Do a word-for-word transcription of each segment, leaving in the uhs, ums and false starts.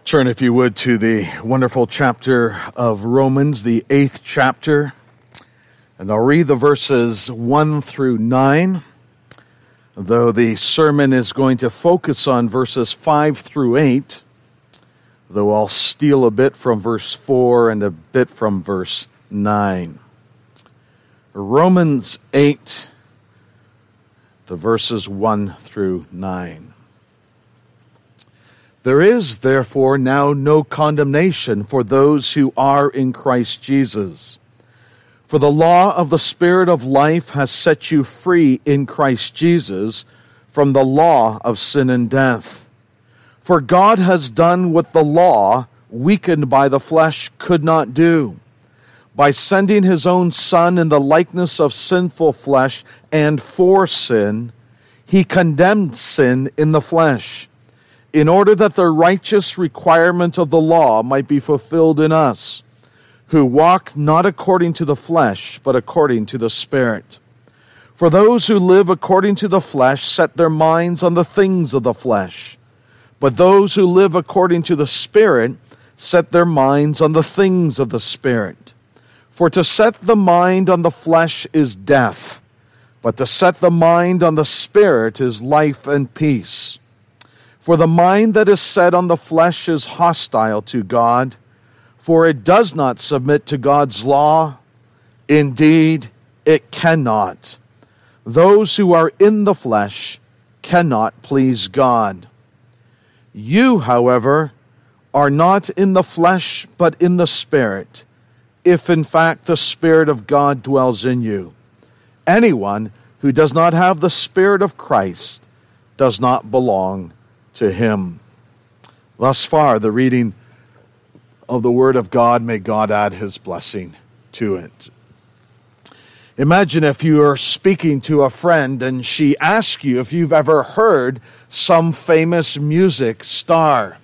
Turn, if you would, to the wonderful chapter of Romans, the eighth chapter. And I'll read the verses one through nine, though the sermon is going to focus on verses five through eight, though I'll steal a bit from verse four and a bit from verse nine. Romans eight, the verses one through nine. There is, therefore, now no condemnation for those who are in Christ Jesus. For the law of the Spirit of life has set you free in Christ Jesus from the law of sin and death. For God has done what the law, weakened by the flesh, could not do. By sending his own Son in the likeness of sinful flesh and for sin, he condemned sin in the flesh, in order that the righteous requirement of the law might be fulfilled in us, who walk not according to the flesh, but according to the Spirit. For those who live according to the flesh set their minds on the things of the flesh, but those who live according to the Spirit set their minds on the things of the Spirit. For to set the mind on the flesh is death, but to set the mind on the Spirit is life and peace. For the mind that is set on the flesh is hostile to God, for it does not submit to God's law. Indeed, it cannot. Those who are in the flesh cannot please God. You, however, are not in the flesh, but in the Spirit, if in fact the Spirit of God dwells in you. Anyone who does not have the Spirit of Christ does not belong to him. Thus far, the reading of the Word of God. May God add his blessing to it. Imagine if you are speaking to a friend and she asks you if you've ever heard some famous music star.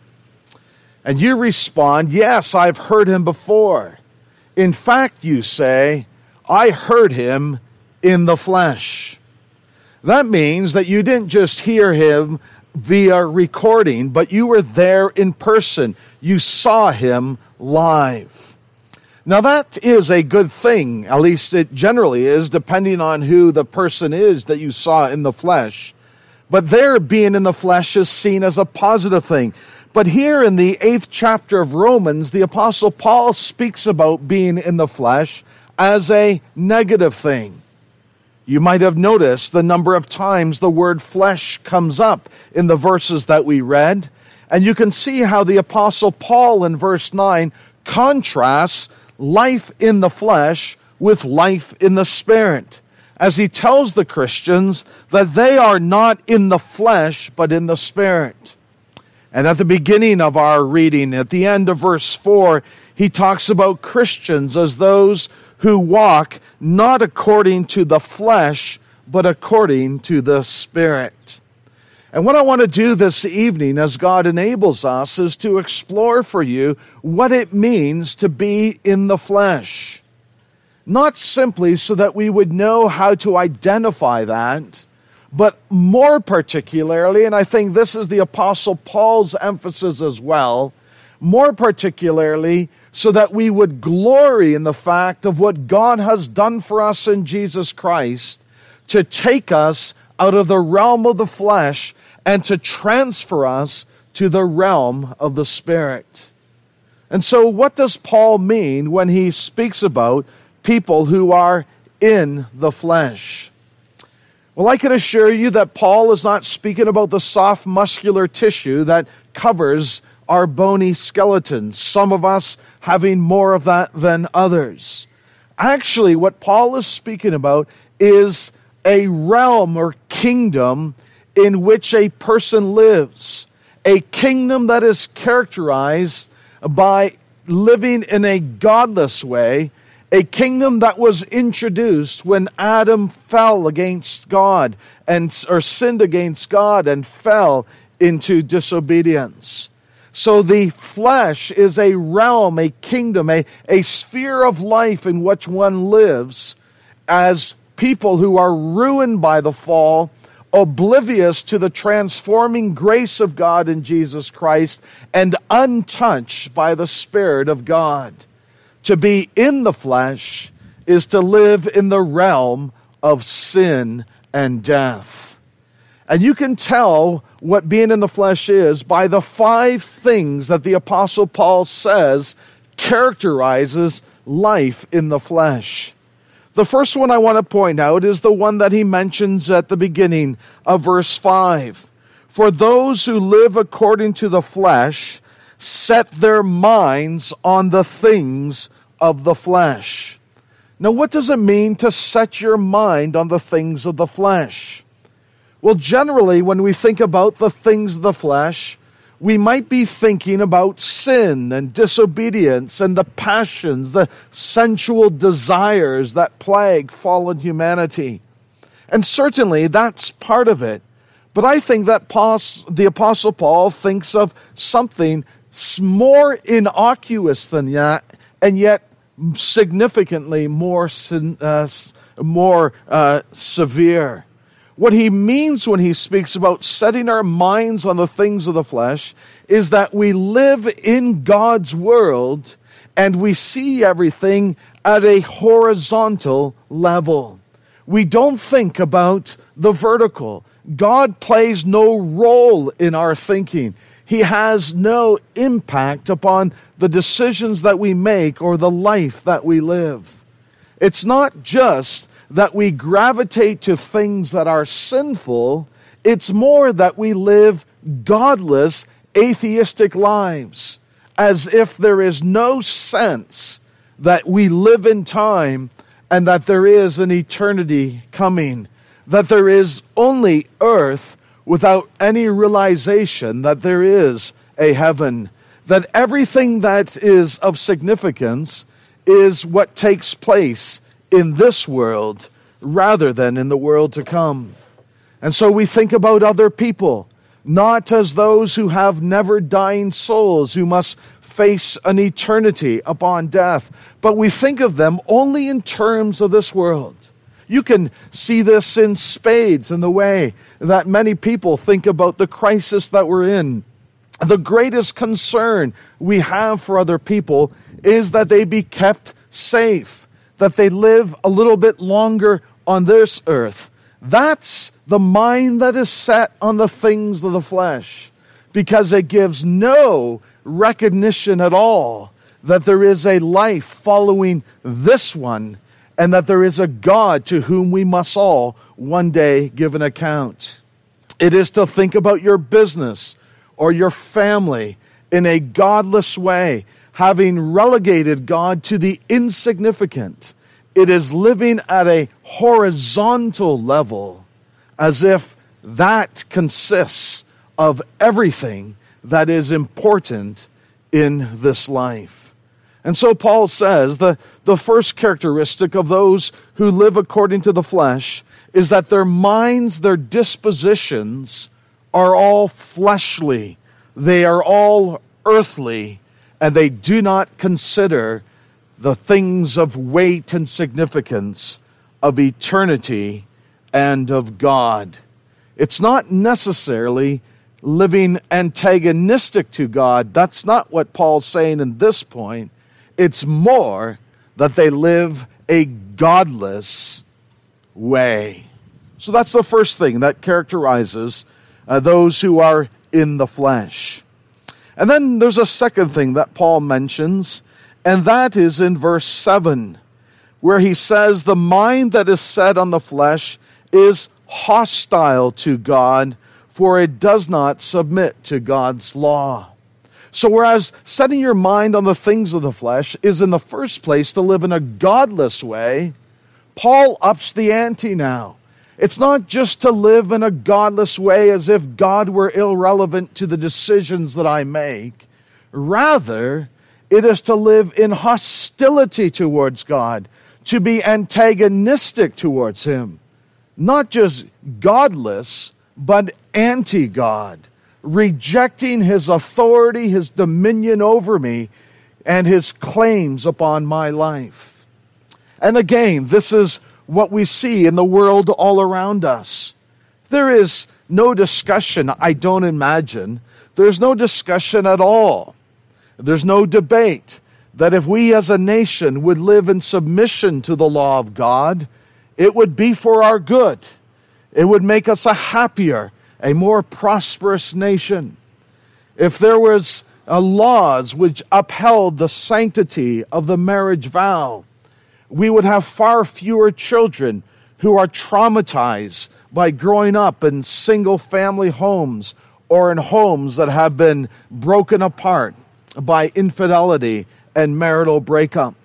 And you respond, yes, I've heard him before. In fact, you say, I heard him in the flesh. That means that you didn't just hear him via recording, but you were there in person. You saw him live. Now that is a good thing, at least it generally is, depending on who the person is that you saw in the flesh. But their being in the flesh is seen as a positive thing. But here in the eighth chapter of Romans, the Apostle Paul speaks about being in the flesh as a negative thing. You might have noticed the number of times the word flesh comes up in the verses that we read. And you can see how the Apostle Paul in verse nine contrasts life in the flesh with life in the Spirit, as he tells the Christians that they are not in the flesh, but in the Spirit. And at the beginning of our reading, at the end of verse four, he talks about Christians as those who walk not according to the flesh, but according to the Spirit. And what I want to do this evening, as God enables us, is to explore for you what it means to be in the flesh. Not simply so that we would know how to identify that, but more particularly, and I think this is the Apostle Paul's emphasis as well, more particularly so that we would glory in the fact of what God has done for us in Jesus Christ to take us out of the realm of the flesh and to transfer us to the realm of the Spirit. And so what does Paul mean when he speaks about people who are in the flesh? Well, I can assure you that Paul is not speaking about the soft muscular tissue that covers our bony skeletons, some of us having more of that than others. Actually, what Paul is speaking about is a realm or kingdom in which a person lives, a kingdom that is characterized by living in a godless way, a kingdom that was introduced when Adam fell against God and or sinned against God and fell into disobedience. So the flesh is a realm, a kingdom, a, a sphere of life in which one lives as people who are ruined by the fall oblivious to the transforming grace of God in Jesus Christ, and untouched by the Spirit of God. To be in the flesh is to live in the realm of sin and death. And you can tell what being in the flesh is by the five things that the Apostle Paul says characterizes life in the flesh. The first one I want to point out is the one that he mentions at the beginning of verse five. For those who live according to the flesh set their minds on the things of the flesh. Now, what does it mean to set your mind on the things of the flesh? Well, generally, when we think about the things of the flesh, we might be thinking about sin and disobedience and the passions, the sensual desires that plague fallen humanity. And certainly that's part of it. But I think that the Apostle Paul thinks of something more innocuous than that, and yet significantly more, uh, more uh, severe. What he means when he speaks about setting our minds on the things of the flesh is that we live in God's world and we see everything at a horizontal level. We don't think about the vertical. God plays no role in our thinking. He has no impact upon the decisions that we make or the life that we live. It's not just that we gravitate to things that are sinful. It's more that we live godless, atheistic lives, as if there is no sense that we live in time and that there is an eternity coming, that there is only earth without any realization that there is a heaven, that everything that is of significance is what takes place in this world rather than in the world to come. And so we think about other people, not as those who have never dying souls who must face an eternity upon death, but we think of them only in terms of this world. You can see this in spades in the way that many people think about the crisis that we're in. The greatest concern we have for other people is that they be kept safe, that they live a little bit longer on this earth. That's the mind that is set on the things of the flesh, because it gives no recognition at all that there is a life following this one, and that there is a God to whom we must all one day give an account. It is to think about your business or your family in a godless way, having relegated God to the insignificant. It is living at a horizontal level, as if that consists of everything that is important in this life. And so Paul says the, the first characteristic of those who live according to the flesh is that their minds, their dispositions are all fleshly. They are all earthly, and they do not consider the things of weight and significance of eternity and of God. It's not necessarily living antagonistic to God. That's not what Paul's saying in this point. It's more that they live a godless way. So that's the first thing that characterizes uh, those who are in the flesh. And then there's a second thing that Paul mentions, and that is in verse seven, where he says, the mind that is set on the flesh is hostile to God, for it does not submit to God's law. So whereas setting your mind on the things of the flesh is in the first place to live in a godless way, Paul ups the ante now. It's not just to live in a godless way as if God were irrelevant to the decisions that I make. Rather, it is to live in hostility towards God, to be antagonistic towards Him. Not just godless, but anti-God, rejecting His authority, His dominion over me, and His claims upon my life. And again, this is what we see in the world all around us. There is no discussion, I don't imagine. There's no discussion at all. There's no debate that if we as a nation would live in submission to the law of God, it would be for our good. It would make us a happier, a more prosperous nation. If there was uh, laws which upheld the sanctity of the marriage vow, we would have far fewer children who are traumatized by growing up in single-family homes or in homes that have been broken apart by infidelity and marital breakup.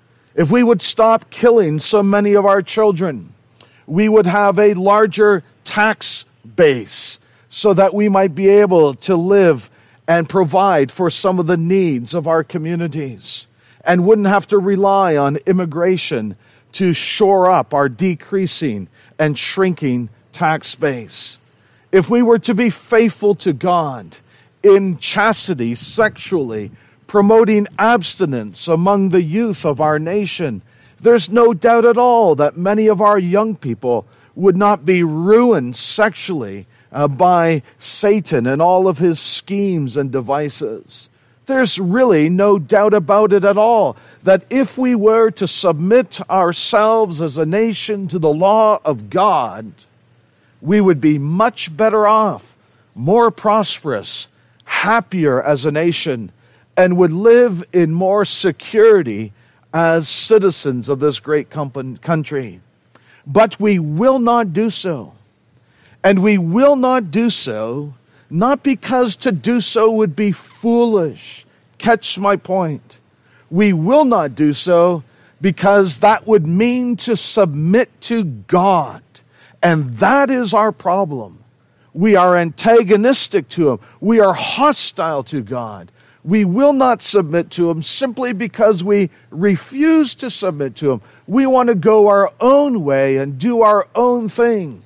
If we would stop killing so many of our children, we would have a larger tax base so that we might be able to live and provide for some of the needs of our communities and wouldn't have to rely on immigration to shore up our decreasing and shrinking tax base. If we were to be faithful to God in chastity sexually, promoting abstinence among the youth of our nation, there's no doubt at all that many of our young people would not be ruined sexually uh, by Satan and all of his schemes and devices. There's really no doubt about it at all that if we were to submit ourselves as a nation to the law of God, we would be much better off, more prosperous, happier as a nation, and would live in more security as citizens of this great country. But we will not do so. And we will not do so, not because to do so would be foolish. Catch my point. We will not do so because that would mean to submit to God. And that is our problem. We are antagonistic to Him. We are hostile to God. We will not submit to Him simply because we refuse to submit to Him. We want to go our own way and do our own thing.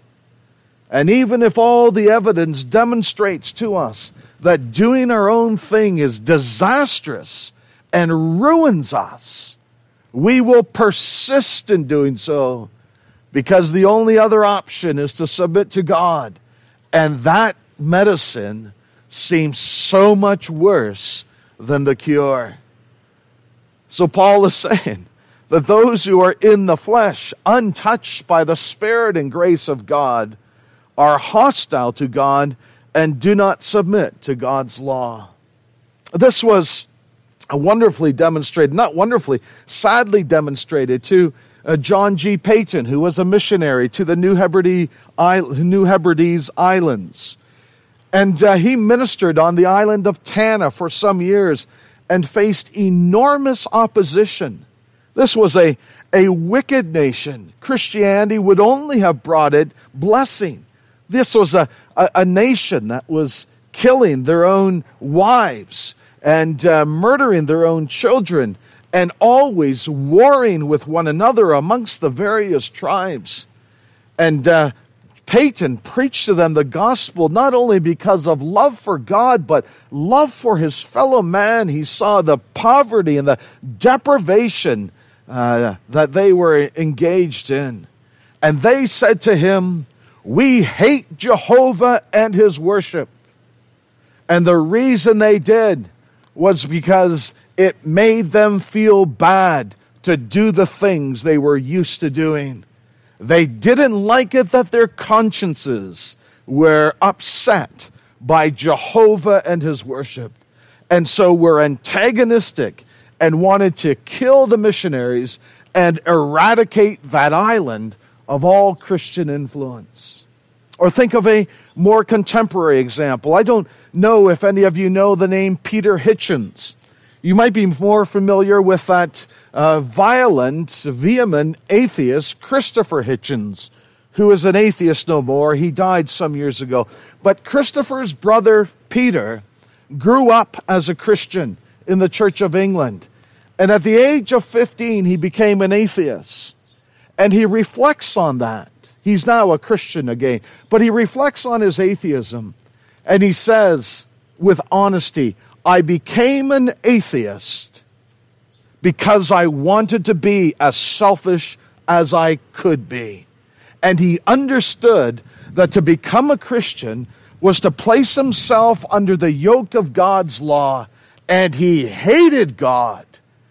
And even if all the evidence demonstrates to us that doing our own thing is disastrous and ruins us, we will persist in doing so because the only other option is to submit to God. And that medicine seems so much worse than the cure. So Paul is saying that those who are in the flesh, untouched by the Spirit and grace of God, are hostile to God and do not submit to God's law. This was wonderfully demonstrated, not wonderfully, sadly demonstrated to uh, John G. Paton, who was a missionary to the New Hebrides, New Hebrides Islands. And uh, he ministered on the island of Tanna for some years and faced enormous opposition. This was a, a wicked nation. Christianity would only have brought it blessing. This was a, a, a nation that was killing their own wives and uh, murdering their own children and always warring with one another amongst the various tribes. And uh, Paton preached to them the gospel not only because of love for God, but love for his fellow man. He saw the poverty and the deprivation uh, that they were engaged in. And they said to him, "We hate Jehovah and his worship." And the reason they did was because it made them feel bad to do the things they were used to doing. They didn't like it that their consciences were upset by Jehovah and his worship. And so were antagonistic and wanted to kill the missionaries and eradicate that island of all Christian influence. Or think of a more contemporary example. I don't know if any of you know the name Peter Hitchens. You might be more familiar with that uh, violent, vehement atheist, Christopher Hitchens, who is an atheist no more. He died some years ago. But Christopher's brother, Peter, grew up as a Christian in the Church of England. And at the age of fifteen, he became an atheist. And he reflects on that. He's now a Christian again. But he reflects on his atheism. And he says, with honesty, "I became an atheist because I wanted to be as selfish as I could be." And he understood that to become a Christian was to place himself under the yoke of God's law, and he hated God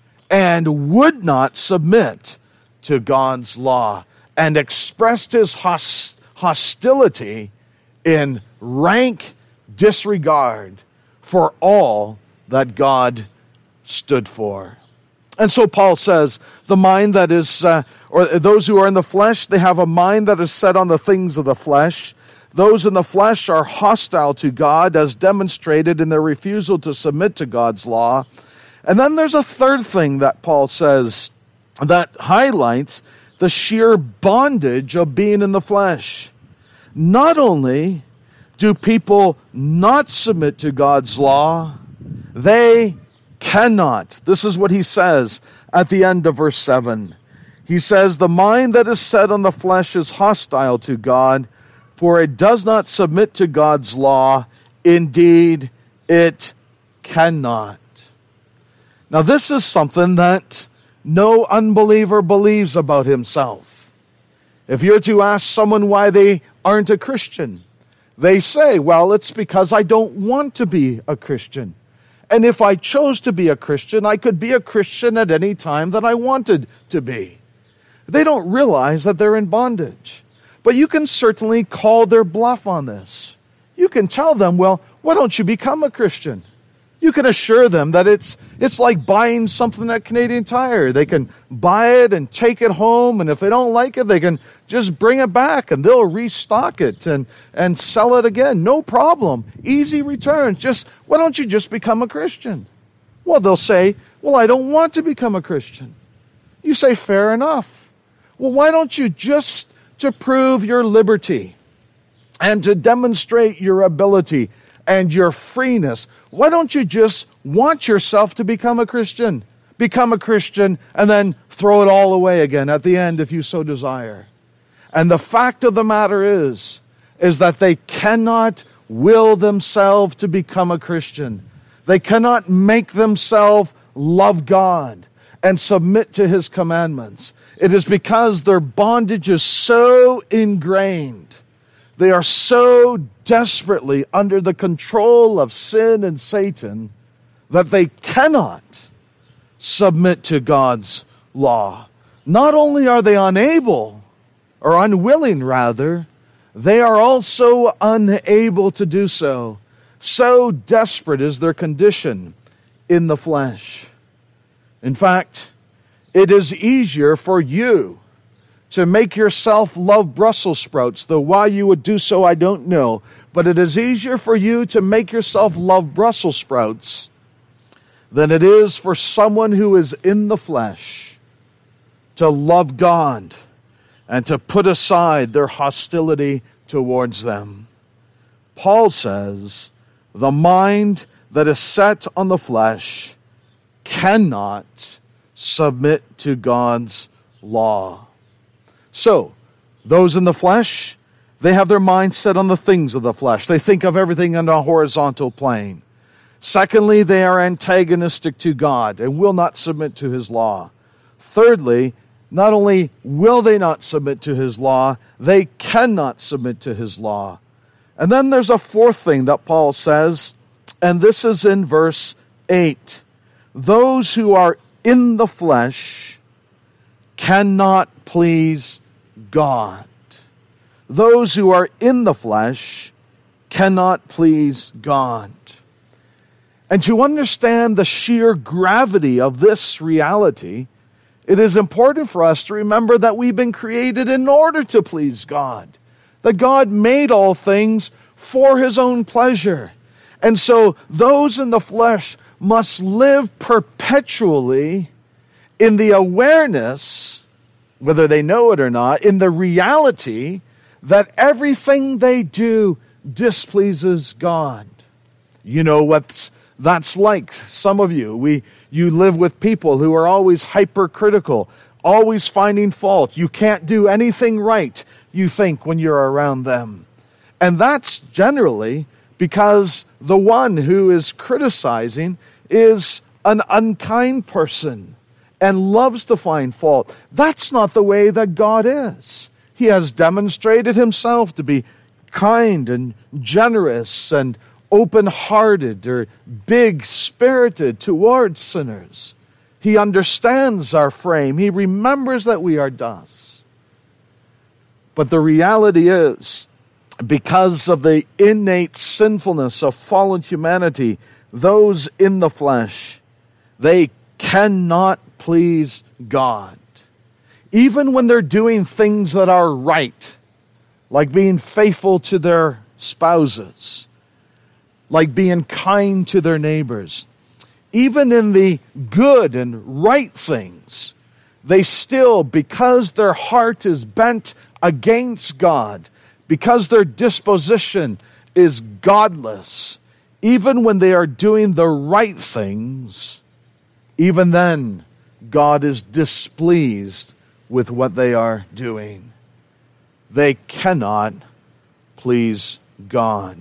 and would not submit to God's law, and expressed his host- hostility in rank disregard for all that God stood for. And so Paul says, the mind that is, uh, or those who are in the flesh, they have a mind that is set on the things of the flesh. Those in the flesh are hostile to God, as demonstrated in their refusal to submit to God's law. And then there's a third thing that Paul says that highlights the sheer bondage of being in the flesh. Not only do people not submit to God's law, they cannot. This is what he says at the end of verse seven. He says, the mind that is set on the flesh is hostile to God, for it does not submit to God's law. Indeed, it cannot. Now, this is something that no unbeliever believes about himself. If you're to ask someone why they aren't a Christian, they say, well, it's because I don't want to be a Christian. And if I chose to be a Christian, I could be a Christian at any time that I wanted to be. They don't realize that they're in bondage. But you can certainly call their bluff on this. You can tell them, well, why don't you become a Christian? You can assure them that it's it's like buying something at Canadian Tire. They can buy it and take it home, and if they don't like it, they can just bring it back, and they'll restock it and, and sell it again. No problem. Easy returns. Just, why don't you just become a Christian? Well, they'll say, well, I don't want to become a Christian. You say, fair enough. Well, why don't you just, to prove your liberty and to demonstrate your ability and your freeness, why don't you just want yourself to become a Christian? Become a Christian and then throw it all away again at the end if you so desire. And the fact of the matter is, is that they cannot will themselves to become a Christian. They cannot make themselves love God and submit to His commandments. It is because their bondage is so ingrained. They are so desperately under the control of sin and Satan that they cannot submit to God's law. Not only are they unable, or unwilling rather, they are also unable to do so. So desperate is their condition in the flesh. In fact, it is easier for you to make yourself love Brussels sprouts, though why you would do so I don't know, but it is easier for you to make yourself love Brussels sprouts than it is for someone who is in the flesh to love God and to put aside their hostility towards them. Paul says, the mind that is set on the flesh cannot submit to God's law. So, those in the flesh, they have their mind set on the things of the flesh. They think of everything on a horizontal plane. Secondly, they are antagonistic to God and will not submit to His law. Thirdly, not only will they not submit to His law, they cannot submit to His law. And then there's a fourth thing that Paul says, and this is in verse eight. Those who are in the flesh cannot please God. Those who are in the flesh cannot please God. And to understand the sheer gravity of this reality, it is important for us to remember that we've been created in order to please God. That God made all things for His own pleasure. And so those in the flesh must live perpetually in the awareness, whether they know it or not, in the reality that everything they do displeases God. You know what that's like. Some of you, we you live with people who are always hypercritical, always finding fault. You can't do anything right, you think, when you're around them. And that's generally because the one who is criticizing is an unkind person and loves to find fault. That's not the way that God is. He has demonstrated Himself to be kind and generous and open-hearted or big-spirited towards sinners. He understands our frame. He remembers that we are dust. But the reality is, because of the innate sinfulness of fallen humanity, those in the flesh, they cannot please God. Even when they're doing things that are right, like being faithful to their spouses, like being kind to their neighbors, even in the good and right things, they still, because their heart is bent against God, because their disposition is godless, even when they are doing the right things, even then, God is displeased with what they are doing. They cannot please God.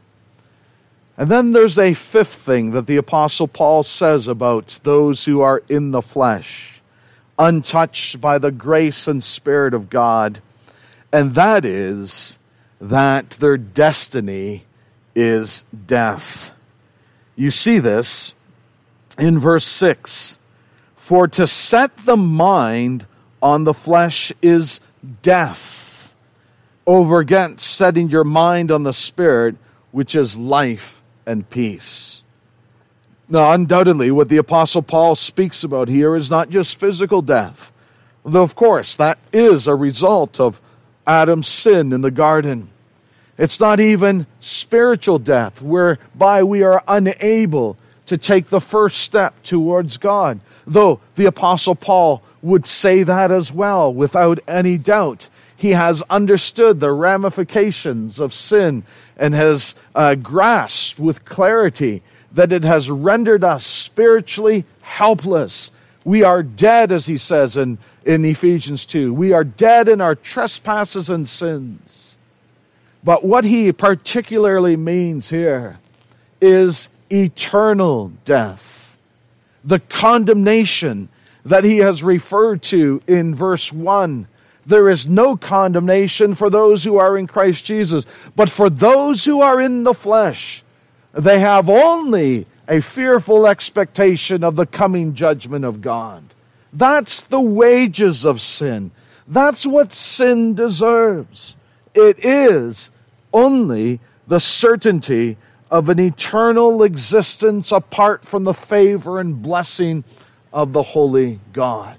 And then there's a fifth thing that the Apostle Paul says about those who are in the flesh, untouched by the grace and Spirit of God, and that is that their destiny is death. You see this in verse six. For to set the mind on the flesh is death, over against setting your mind on the Spirit, which is life and peace. Now, undoubtedly, what the Apostle Paul speaks about here is not just physical death, though, of course, that is a result of Adam's sin in the garden. It's not even spiritual death, whereby we are unable to take the first step towards God, though the Apostle Paul would say that as well, without any doubt. He has understood the ramifications of sin and has uh, grasped with clarity that it has rendered us spiritually helpless. We are dead, as he says in, in Ephesians two. We are dead in our trespasses and sins. But what he particularly means here is eternal death. The condemnation that he has referred to in verse one. There is no condemnation for those who are in Christ Jesus. But for those who are in the flesh, they have only a fearful expectation of the coming judgment of God. That's the wages of sin. That's what sin deserves. It is only the certainty of an eternal existence apart from the favor and blessing of the holy God.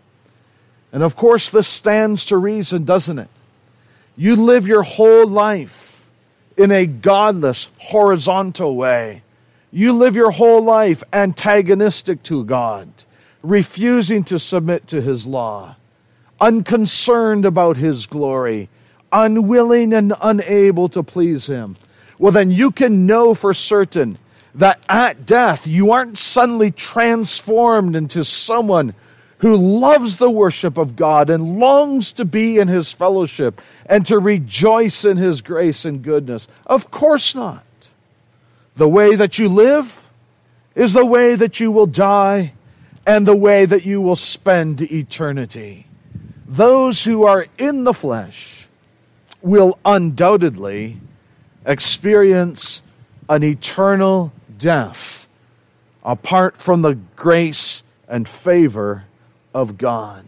And of course, this stands to reason, doesn't it? You live your whole life in a godless, horizontal way. You live your whole life antagonistic to God, refusing to submit to His law, unconcerned about His glory, unwilling and unable to please Him. Well, then you can know for certain that at death, you aren't suddenly transformed into someone who loves the worship of God and longs to be in His fellowship and to rejoice in His grace and goodness. Of course not. The way that you live is the way that you will die and the way that you will spend eternity. Those who are in the flesh will undoubtedly experience an eternal death apart from the grace and favor of God.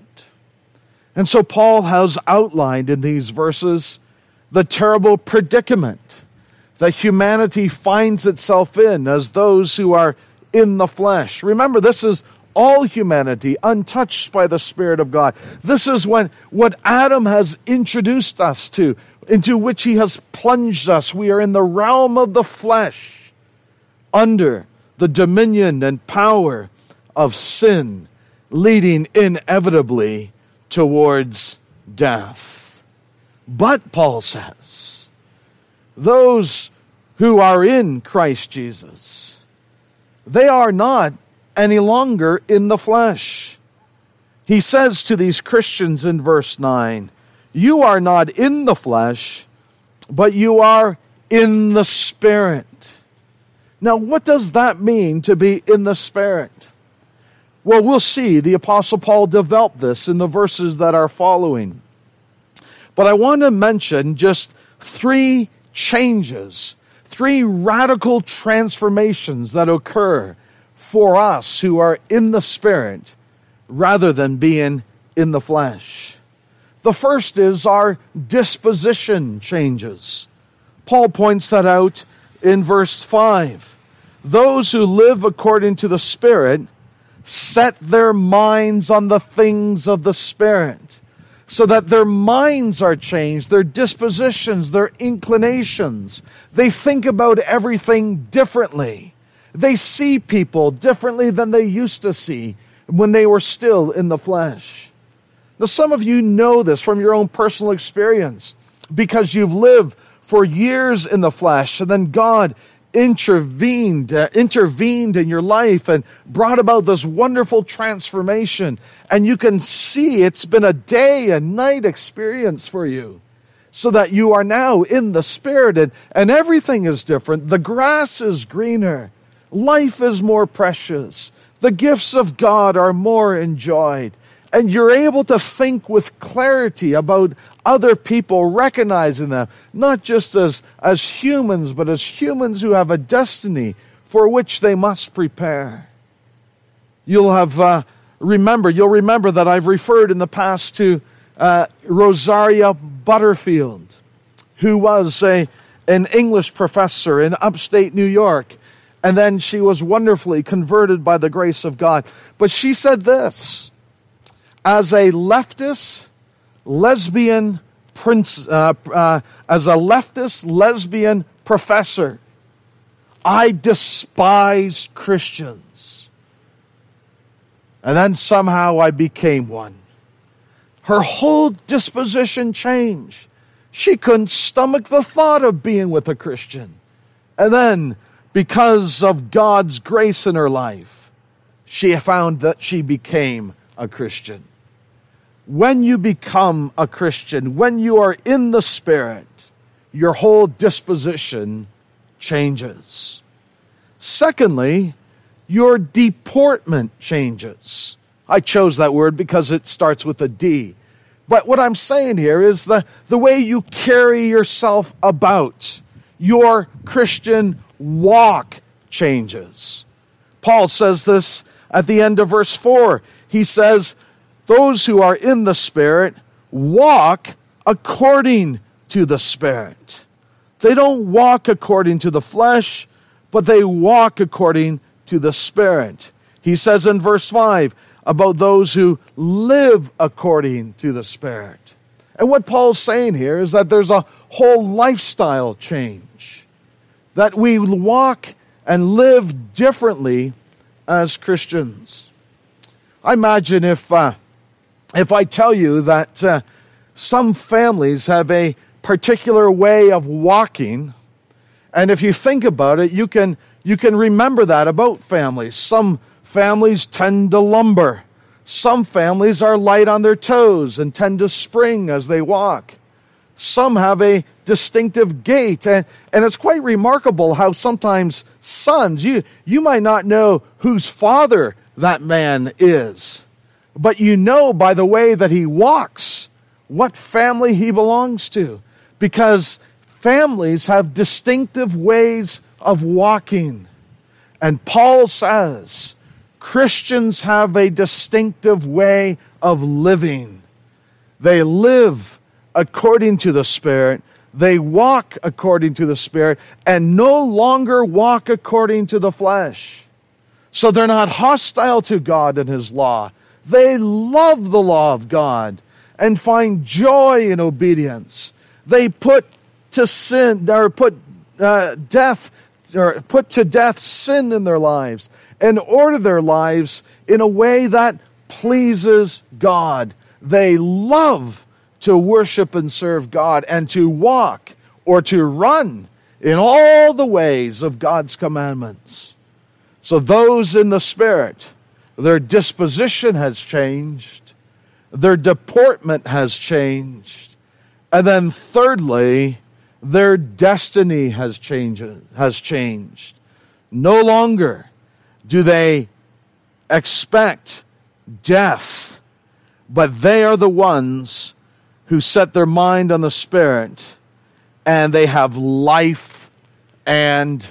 And so Paul has outlined in these verses the terrible predicament that humanity finds itself in as those who are in the flesh. Remember, this is all humanity untouched by the Spirit of God. This is when what Adam has introduced us to, into which he has plunged us. We are in the realm of the flesh, under the dominion and power of sin, leading inevitably towards death. But, Paul says, those who are in Christ Jesus, they are not any longer in the flesh. He says to these Christians in verse nine, you are not in the flesh, but you are in the Spirit. Now, what does that mean to be in the Spirit? Well, we'll see. The Apostle Paul developed this in the verses that are following. But I want to mention just three changes, three radical transformations that occur for us who are in the Spirit rather than being in the flesh. The first is our disposition changes. Paul points that out in verse five. Those who live according to the Spirit set their minds on the things of the Spirit, so that their minds are changed, their dispositions, their inclinations. They think about everything differently. They see people differently than they used to see when they were still in the flesh. Now, some of you know this from your own personal experience because you've lived for years in the flesh, and then God intervened, uh, intervened in your life and brought about this wonderful transformation. And you can see it's been a day and night experience for you, so that you are now in the Spirit, and, and everything is different. The grass is greener. Life is more precious. The gifts of God are more enjoyed. And you're able to think with clarity about other people, recognizing them, not just as, as humans, but as humans who have a destiny for which they must prepare. You'll have, uh, remember, you'll remember that I've referred in the past to uh, Rosaria Butterfield, who was a, an English professor in upstate New York. And then she was wonderfully converted by the grace of God. But she said this: as a leftist, lesbian prince, uh, uh, as a leftist lesbian professor, I despise Christians. And then somehow I became one. Her whole disposition changed. She couldn't stomach the thought of being with a Christian. And then, because of God's grace in her life, she found that she became a Christian. When you become a Christian, when you are in the Spirit, your whole disposition changes. Secondly, your deportment changes. I chose that word because it starts with a D. But what I'm saying here is the, the way you carry yourself about. Your Christian walk changes. Paul says this at the end of verse four. He says, those who are in the Spirit walk according to the Spirit. They don't walk according to the flesh, but they walk according to the Spirit. He says in verse five about those who live according to the Spirit. And what Paul's saying here is that there's a whole lifestyle change, that we walk and live differently as Christians. I imagine if uh, if I tell you that uh, some families have a particular way of walking, and if you think about it, you can you can remember that about families. Some families tend to lumber. Some families are light on their toes and tend to spring as they walk. Some have a distinctive gait, and, and it's quite remarkable how sometimes sons, you, you might not know whose father that man is, but you know by the way that he walks what family he belongs to, because families have distinctive ways of walking. And Paul says Christians have a distinctive way of living. They live according to the Spirit. They walk according to the Spirit and no longer walk according to the flesh. So they're not hostile to God and His law. They love the law of God and find joy in obedience. They put to sin, or put uh, death, or put to death sin in their lives and order their lives in a way that pleases God. They love to worship and serve God and to walk or to run in all the ways of God's commandments. So those in the Spirit, their disposition has changed, their deportment has changed, and then thirdly, their destiny has changed. Has changed. No longer do they expect death, but they are the ones who set their mind on the Spirit and they have life and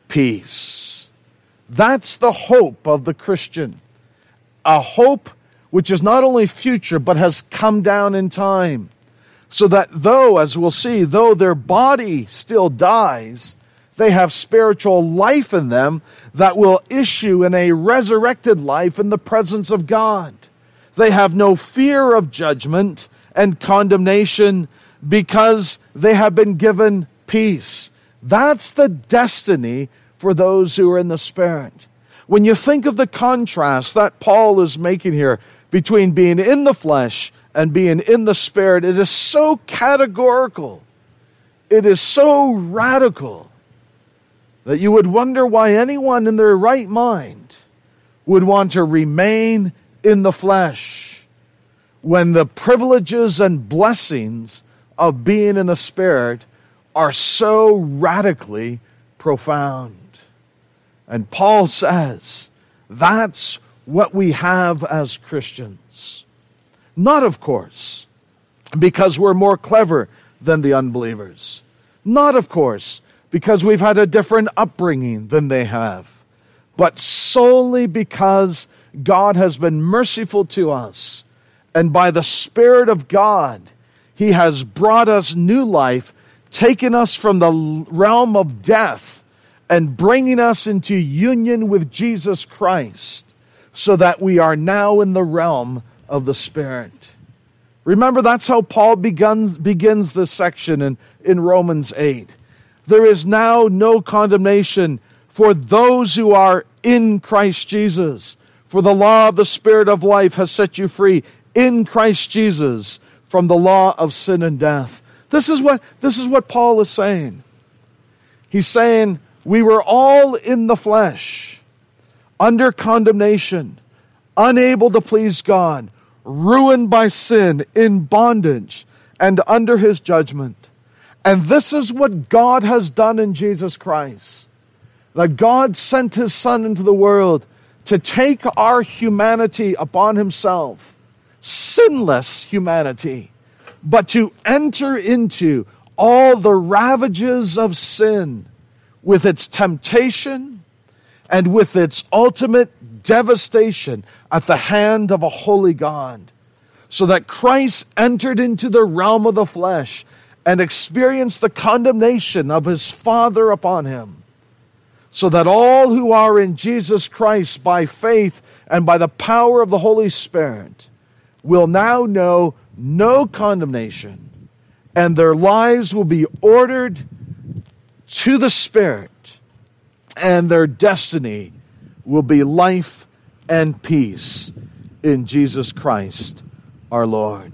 peace. That's the hope of the Christian. A hope which is not only future, but has come down in time. So that though, as we'll see, though their body still dies, they have spiritual life in them that will issue in a resurrected life in the presence of God. They have no fear of judgment and condemnation because they have been given peace. That's the destiny for those who are in the Spirit. When you think of the contrast that Paul is making here between being in the flesh and being in the Spirit, it is so categorical. It is so radical that you would wonder why anyone in their right mind would want to remain in the flesh when the privileges and blessings of being in the Spirit are so radically profound. And Paul says that's what we have as Christians. Not, of course, because we're more clever than the unbelievers. Not, of course, because we've had a different upbringing than they have. But solely because God has been merciful to us. And by the Spirit of God, He has brought us new life, taken us from the realm of death, and bringing us into union with Jesus Christ, so that we are now in the realm of the Spirit. Remember, that's how Paul begins, begins this section in, in Romans eight. There is now no condemnation for those who are in Christ Jesus. For the law of the Spirit of life has set you free in Christ Jesus from the law of sin and death. This is what, this is what Paul is saying. He's saying, we were all in the flesh, under condemnation, unable to please God, ruined by sin, in bondage, and under His judgment. And this is what God has done in Jesus Christ. That God sent His Son into the world to take our humanity upon Himself, sinless humanity, but to enter into all the ravages of sin with its temptation and with its ultimate devastation at the hand of a holy God, so that Christ entered into the realm of the flesh and experienced the condemnation of His Father upon Him, so that all who are in Jesus Christ by faith and by the power of the Holy Spirit will now know no condemnation, and their lives will be ordered to the Spirit, and their destiny will be life and peace in Jesus Christ our Lord.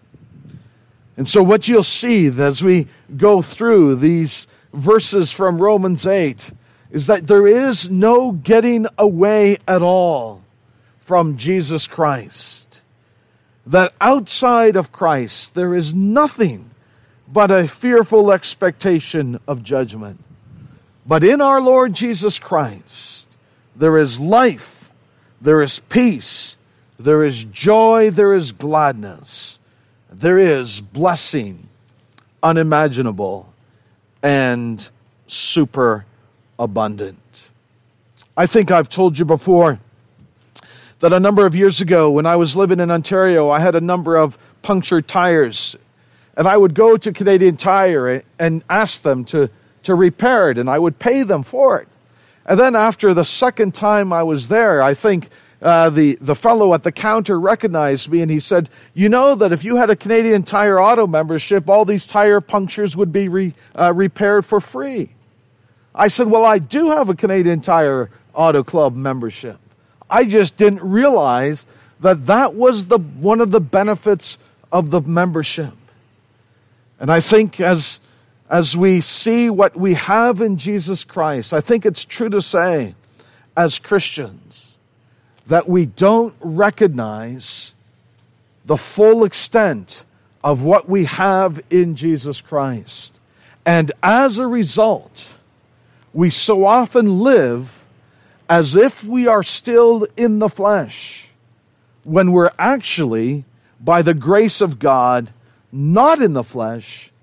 And so what you'll see as we go through these verses from Romans eight is that there is no getting away at all from Jesus Christ. That outside of Christ there is nothing but a fearful expectation of judgment. But in our Lord Jesus Christ, there is life, there is peace, there is joy, there is gladness, there is blessing unimaginable and super abundant. I think I've told you before that a number of years ago when I was living in Ontario, I had a number of punctured tires. And I would go to Canadian Tire and ask them to, to repair it, and I would pay them for it. And then after the second time I was there, I think uh, the, the fellow at the counter recognized me, and he said, you know that if you had a Canadian Tire Auto membership, all these tire punctures would be re, uh, repaired for free. I said, well, I do have a Canadian Tire Auto Club membership. I just didn't realize that that was the one of the benefits of the membership. And I think as, as we see what we have in Jesus Christ, I think it's true to say, as Christians, that we don't recognize the full extent of what we have in Jesus Christ. And as a result, we so often live as if we are still in the flesh, when we're actually, by the grace of God, not in the flesh,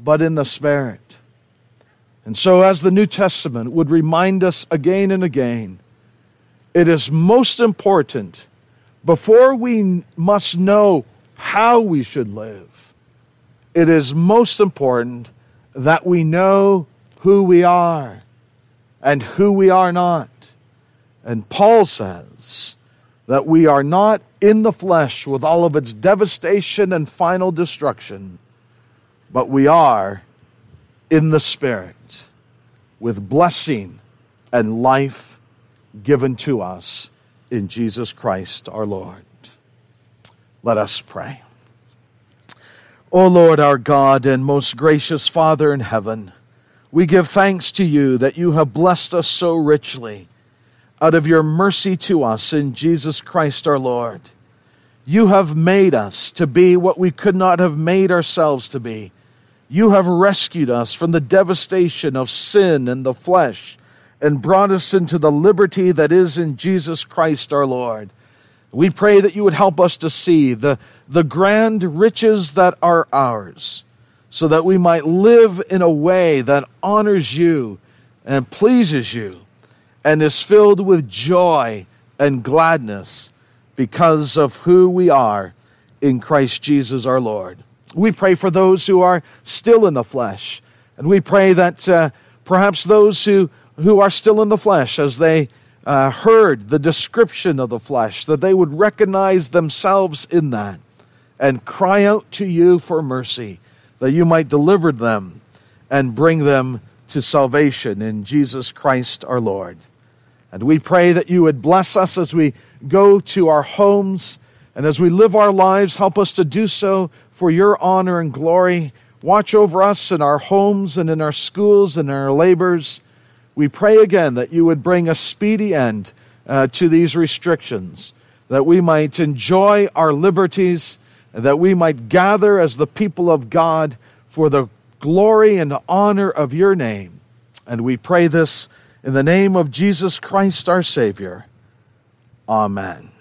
but in the Spirit. And so as the New Testament would remind us again and again, it is most important, before we must know how we should live, it is most important that we know who we are and who we are not. And Paul says that we are not in the flesh with all of its devastation and final destruction, but we are in the Spirit with blessing and life given to us in Jesus Christ our Lord. Let us pray. O Lord, our God and most gracious Father in heaven, we give thanks to you that you have blessed us so richly out of your mercy to us in Jesus Christ our Lord. You have made us to be what we could not have made ourselves to be. You have rescued us from the devastation of sin and the flesh and brought us into the liberty that is in Jesus Christ our Lord. We pray that you would help us to see the, the grand riches that are ours, so that we might live in a way that honors you and pleases you and is filled with joy and gladness because of who we are in Christ Jesus our Lord. We pray for those who are still in the flesh, and we pray that uh, perhaps those who, who are still in the flesh, as they uh, heard the description of the flesh, that they would recognize themselves in that and cry out to you for mercy, that you might deliver them and bring them to salvation in Jesus Christ our Lord. And we pray that you would bless us as we go to our homes, and as we live our lives, help us to do so for your honor and glory. Watch over us in our homes and in our schools and in our labors. We pray again that you would bring a speedy end uh, to these restrictions, that we might enjoy our liberties, and that we might gather as the people of God for the glory and honor of your name. And we pray this in the name of Jesus Christ our Savior. Amen.